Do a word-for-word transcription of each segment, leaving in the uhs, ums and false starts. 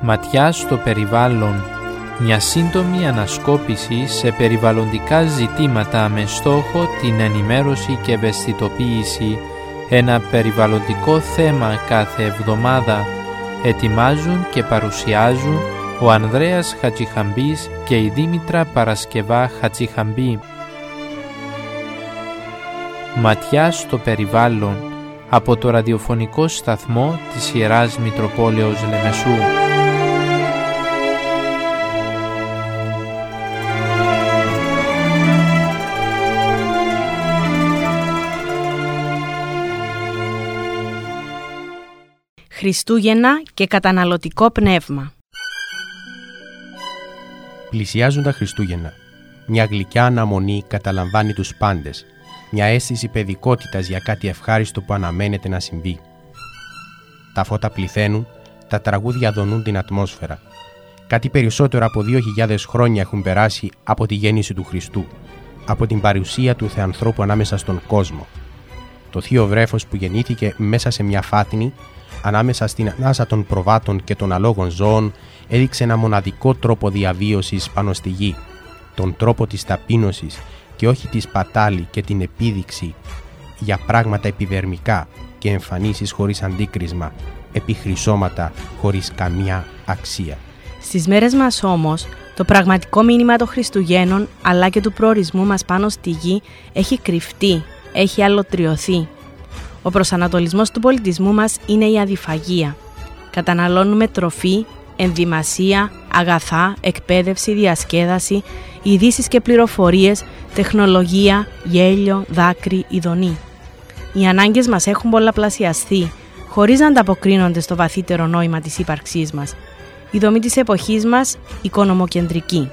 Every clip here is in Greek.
Ματιά στο περιβάλλον. Μια σύντομη ανασκόπηση σε περιβαλλοντικά ζητήματα με στόχο την ενημέρωση και ευαισθητοποίηση. Ένα περιβαλλοντικό θέμα κάθε εβδομάδα. Ετοιμάζουν και παρουσιάζουν ο Ανδρέας Χατζηχαμπής και η Δήμητρα Παρασκευά Χατζηχαμπή. Ματιά στο περιβάλλον, από το ραδιοφωνικό σταθμό της Ιεράς Μητροπόλεως Λεμεσού. Χριστούγεννα και καταναλωτικό πνεύμα. Πλησιάζουν τα Χριστούγεννα. Μια γλυκιά αναμονή καταλαμβάνει τους πάντες. Μια αίσθηση παιδικότητας για κάτι ευχάριστο που αναμένεται να συμβεί. Τα φώτα πληθαίνουν, τα τραγούδια δονούν την ατμόσφαιρα. Κάτι περισσότερο από δύο χιλιάδες χρόνια έχουν περάσει από τη γέννηση του Χριστού, από την παρουσία του Θεανθρώπου ανάμεσα στον κόσμο. Το θείο βρέφος που γεννήθηκε μέσα σε μια φάτνη, ανάμεσα στην ανάσα των προβάτων και των αλόγων ζώων, έδειξε ένα μοναδικό τρόπο διαβίωσης πάνω στη γη, τον τρόπο της ταπείνωσης και όχι τη σπατάλη και την επίδειξη για πράγματα επιδερμικά και εμφανίσεις χωρίς αντίκρισμα, επιχρυσώματα χωρίς καμία αξία. Στις μέρες μας όμως, το πραγματικό μήνυμα των Χριστουγέννων αλλά και του προορισμού μας πάνω στη γη έχει κρυφτεί, έχει αλωτριωθεί. Ο προσανατολισμός του πολιτισμού μας είναι η αδιφαγία. Καταναλώνουμε τροφή, ενδυμασία, αγαθά, εκπαίδευση, διασκέδαση, ειδήσεις και πληροφορίες, τεχνολογία, γέλιο, δάκρυ, ειδονή. Οι ανάγκες μας έχουν πολλαπλασιαστεί, χωρίς να ανταποκρίνονται στο βαθύτερο νόημα της ύπαρξής μας. Η δομή της εποχής μας, οικονομοκεντρική.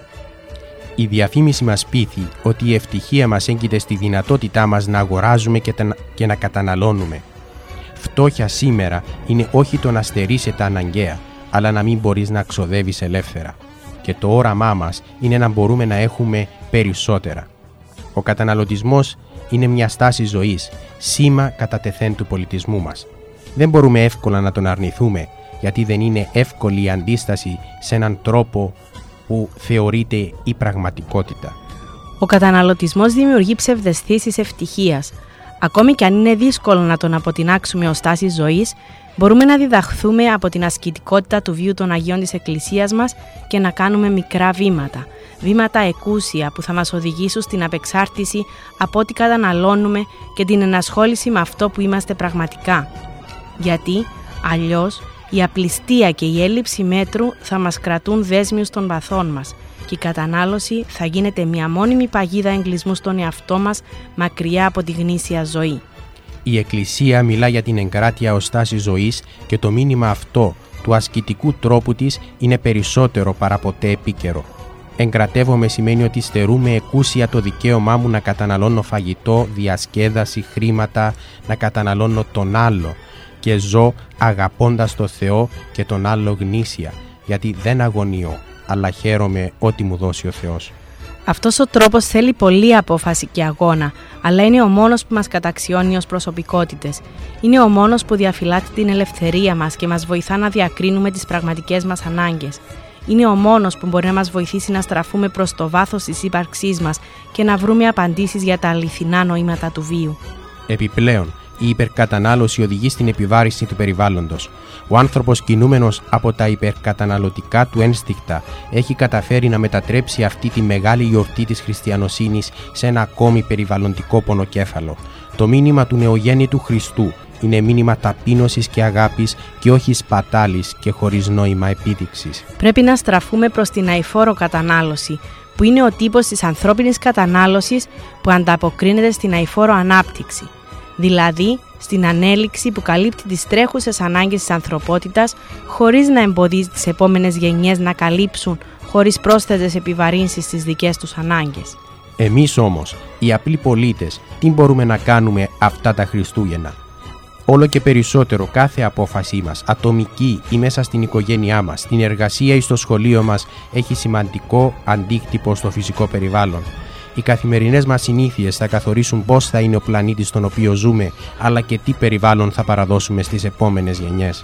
Η διαφήμιση μας πείθει ότι η ευτυχία μας έγκυται στη δυνατότητά μας να αγοράζουμε και, τα... και να καταναλώνουμε. Φτώχεια σήμερα είναι όχι το να στερείσαι τα αναγκαία, αλλά να μην μπορείς να ξοδεύεις ελεύθερα. Και το όραμά μας είναι να μπορούμε να έχουμε περισσότερα. Ο καταναλωτισμός είναι μια στάση ζωής, σήμα κατά τεθέν του πολιτισμού μας. Δεν μπορούμε εύκολα να τον αρνηθούμε, γιατί δεν είναι εύκολη η αντίσταση σε έναν τρόπο που θεωρείται η πραγματικότητα. Ο καταναλωτισμός δημιουργεί ψευδαισθήσεις ευτυχίας. Ακόμη και αν είναι δύσκολο να τον αποτινάξουμε ως στάση ζωής, μπορούμε να διδαχθούμε από την ασκητικότητα του βίου των Αγίων της Εκκλησίας μας και να κάνουμε μικρά βήματα, βήματα εκούσια που θα μας οδηγήσουν στην απεξάρτηση από ό,τι καταναλώνουμε και την ενασχόληση με αυτό που είμαστε πραγματικά. Γιατί, αλλιώς, η απληστία και η έλλειψη μέτρου θα μας κρατούν δέσμιους των βαθών μας και η κατανάλωση θα γίνεται μια μόνιμη παγίδα εγκλισμού στον εαυτό μας μακριά από τη γνήσια ζωή. Η Εκκλησία μιλά για την εγκράτεια ως στάση ζωής και το μήνυμα αυτό του ασκητικού τρόπου της είναι περισσότερο παρά ποτέ επίκαιρο. Εγκρατεύομαι σημαίνει ότι στερούμε εκούσια το δικαίωμά μου να καταναλώνω φαγητό, διασκέδαση, χρήματα, να καταναλώνω τον άλλο και ζω αγαπώντας το Θεό και τον άλλο γνήσια, γιατί δεν αγωνιώ, αλλά χαίρομαι ό,τι μου δώσει ο Θεός. Αυτός ο τρόπος θέλει πολλή απόφαση και αγώνα, αλλά είναι ο μόνος που μας καταξιώνει ως προσωπικότητες. Είναι ο μόνος που διαφυλάττει την ελευθερία μας και μας βοηθά να διακρίνουμε τις πραγματικές μας ανάγκες. Είναι ο μόνος που μπορεί να μας βοηθήσει να στραφούμε προς το βάθος της ύπαρξής μας και να βρούμε απαντήσεις για τα αληθινά νοήματα του βίου. Επιπλέον, η υπερκατανάλωση οδηγεί στην επιβάρυνση του περιβάλλοντος. Ο άνθρωπος, κινούμενος από τα υπερκαταναλωτικά του ένστικτα, έχει καταφέρει να μετατρέψει αυτή τη μεγάλη γιορτή της χριστιανοσύνης σε ένα ακόμη περιβαλλοντικό πονοκέφαλο. Το μήνυμα του νεογέννητου Χριστού είναι μήνυμα ταπείνωσης και αγάπης και όχι σπατάλης και χωρίς νόημα επίδειξης. Πρέπει να στραφούμε προς την αειφόρο κατανάλωση, που είναι ο τύπος της ανθρώπινης κατανάλωσης που ανταποκρίνεται στην αειφόρο ανάπτυξη. Δηλαδή στην ανέλυξη που καλύπτει τις τρέχουσες ανάγκες της ανθρωπότητας χωρίς να εμποδίζει τις επόμενες γενιές να καλύψουν χωρίς πρόσθετες επιβαρύνσεις στις δικές τους ανάγκες. Εμείς όμως, οι απλοί πολίτες, τι μπορούμε να κάνουμε αυτά τα Χριστούγεννα? Όλο και περισσότερο κάθε απόφασή μας, ατομική ή μέσα στην οικογένειά μας, στην εργασία ή στο σχολείο μας, έχει σημαντικό αντίκτυπο στο φυσικό περιβάλλον. Οι καθημερινές μας συνήθειες θα καθορίσουν πώς θα είναι ο πλανήτης στον οποίο ζούμε, αλλά και τι περιβάλλον θα παραδώσουμε στις επόμενες γενιές.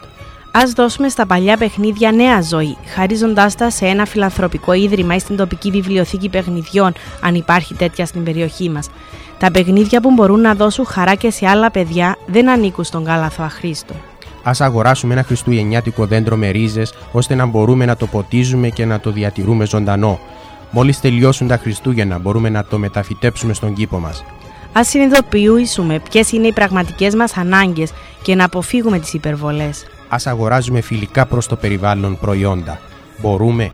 Ας δώσουμε στα παλιά παιχνίδια νέα ζωή, χαρίζοντάς τα σε ένα φιλανθρωπικό ίδρυμα ή στην τοπική βιβλιοθήκη παιχνιδιών, αν υπάρχει τέτοια στην περιοχή μας. Τα παιχνίδια που μπορούν να δώσουν χαρά και σε άλλα παιδιά δεν ανήκουν στον κάλαθο αχρήστου. Ας αγοράσουμε ένα χριστουγεννιάτικο δέντρο με ρίζες, ώστε να μπορούμε να το ποτίζουμε και να το διατηρούμε ζωντανό. Μόλις τελειώσουν τα Χριστούγεννα, μπορούμε να το μεταφυτέψουμε στον κήπο μας. Ας συνειδητοποιήσουμε ποιες είναι οι πραγματικές μας ανάγκες και να αποφύγουμε τις υπερβολές. Ας αγοράζουμε φιλικά προς το περιβάλλον προϊόντα. Μπορούμε.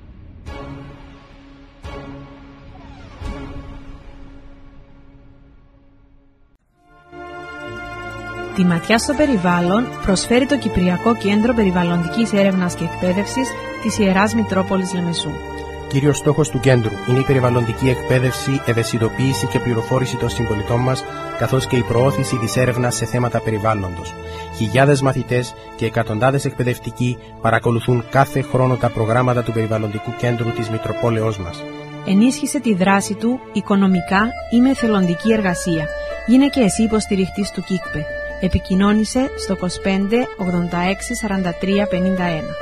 Τη ματιά στο περιβάλλον προσφέρει το Κυπριακό Κέντρο Περιβαλλοντικής Έρευνας και Εκπαίδευσης της Ιεράς Μητρόπολης Λεμεσού. Κύριος στόχος του κέντρου είναι η περιβαλλοντική εκπαίδευση, ευαισθητοποίηση και πληροφόρηση των συμπολιτών μας, καθώς και η προώθηση της έρευνας σε θέματα περιβάλλοντος. Χιλιάδες μαθητές και εκατοντάδες εκπαιδευτικοί παρακολουθούν κάθε χρόνο τα προγράμματα του Περιβαλλοντικού Κέντρου της Μητροπόλεως μας. Ενίσχυσε τη δράση του οικονομικά ή με εθελοντική εργασία. Γίνε και εσύ υποστηριχτής του ΚΙΚΠΕ. Επικοινώνησε στο είκοσι πέντε ογδόντα έξι σαράντα τρία πενήντα ένα.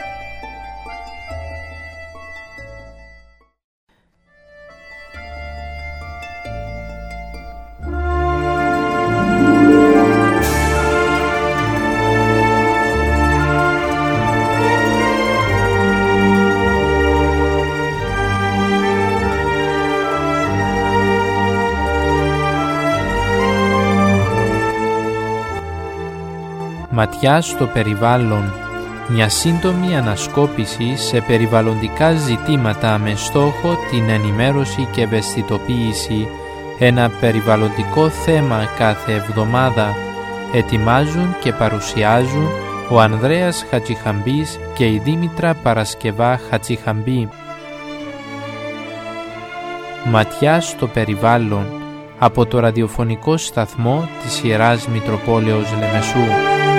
Ματιά στο περιβάλλον. Μια σύντομη ανασκόπηση σε περιβαλλοντικά ζητήματα με στόχο την ενημέρωση και ευαισθητοποίηση. Ένα περιβαλλοντικό θέμα κάθε εβδομάδα. Ετοιμάζουν και παρουσιάζουν ο Ανδρέας Χατζηχαμπής και η Δήμητρα Παρασκευά Χατζηχαμπή. Ματιά στο περιβάλλον από το ραδιοφωνικό σταθμό της Ιεράς Μητροπόλεως Λεμεσού.